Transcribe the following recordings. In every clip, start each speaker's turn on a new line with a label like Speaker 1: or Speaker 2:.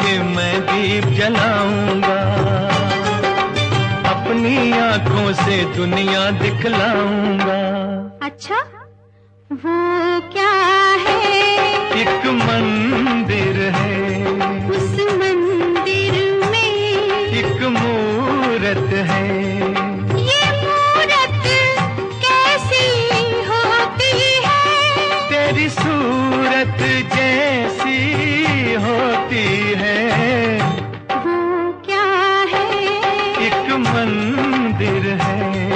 Speaker 1: मैं दीप जलाऊंगा, अपनी आंखों से दुनिया दिखलाऊंगा।
Speaker 2: अच्छा, वो क्या है?
Speaker 1: एक मंदिर है,
Speaker 2: उस मंदिर में
Speaker 1: एक मूरत है।
Speaker 2: ये मूरत कैसी होती है?
Speaker 1: तेरी सूरत जैसी होती है।
Speaker 2: वो क्या है?
Speaker 1: एक मंदिर है।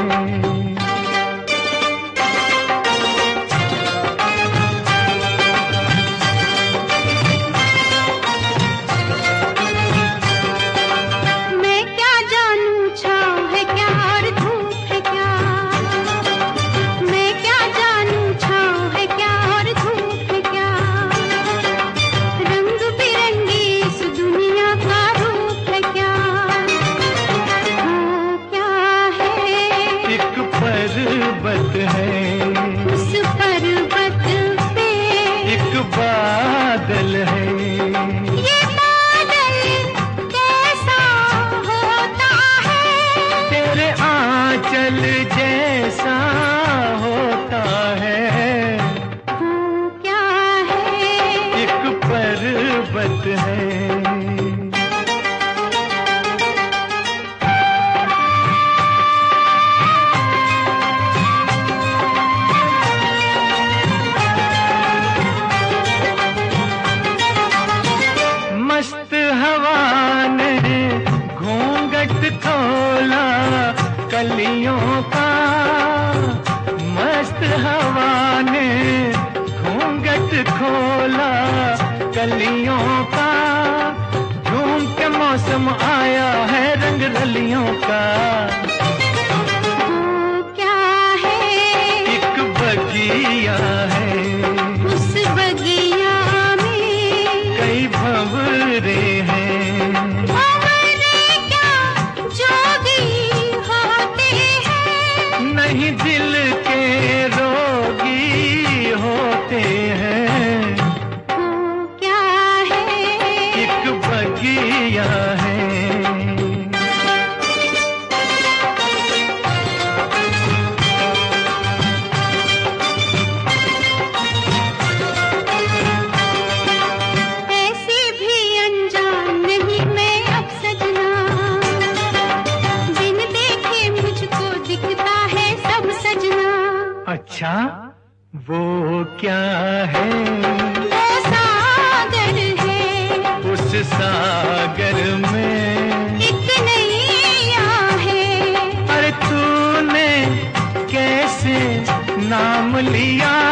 Speaker 1: पर्वत है,
Speaker 2: उस पर्वत पे
Speaker 1: एक बादल है।
Speaker 2: ये बादल कैसा होता है?
Speaker 1: तेरे आंचल जैसा होता है।
Speaker 2: वो क्या है?
Speaker 1: एक पर्वत है। मस्त हवा ने घूंघट खोला कलियों का, मस्त हवा ने घूंघट खोला कलियों का। झूम के मौसम आया है रंग रलियों का।
Speaker 2: वो क्या है?
Speaker 1: एक बगिया है,
Speaker 2: उस बगिया में
Speaker 1: कई भंवरे हैं।
Speaker 2: भंवरे क्या जोगी होते हैं?
Speaker 1: नहीं दिल के रोगी होते हैं।
Speaker 2: वो क्या है?
Speaker 1: एक बगिया है।
Speaker 2: ऐसे भी अनजान नहीं मैं अब सजना, बिन देखे मुझको दिखता है सब सजना।
Speaker 1: अच्छा, वो क्या है?
Speaker 2: वो सागर है,
Speaker 1: उस सागर में
Speaker 2: एक नैया है।
Speaker 1: अरे तूने कैसे नाम लिया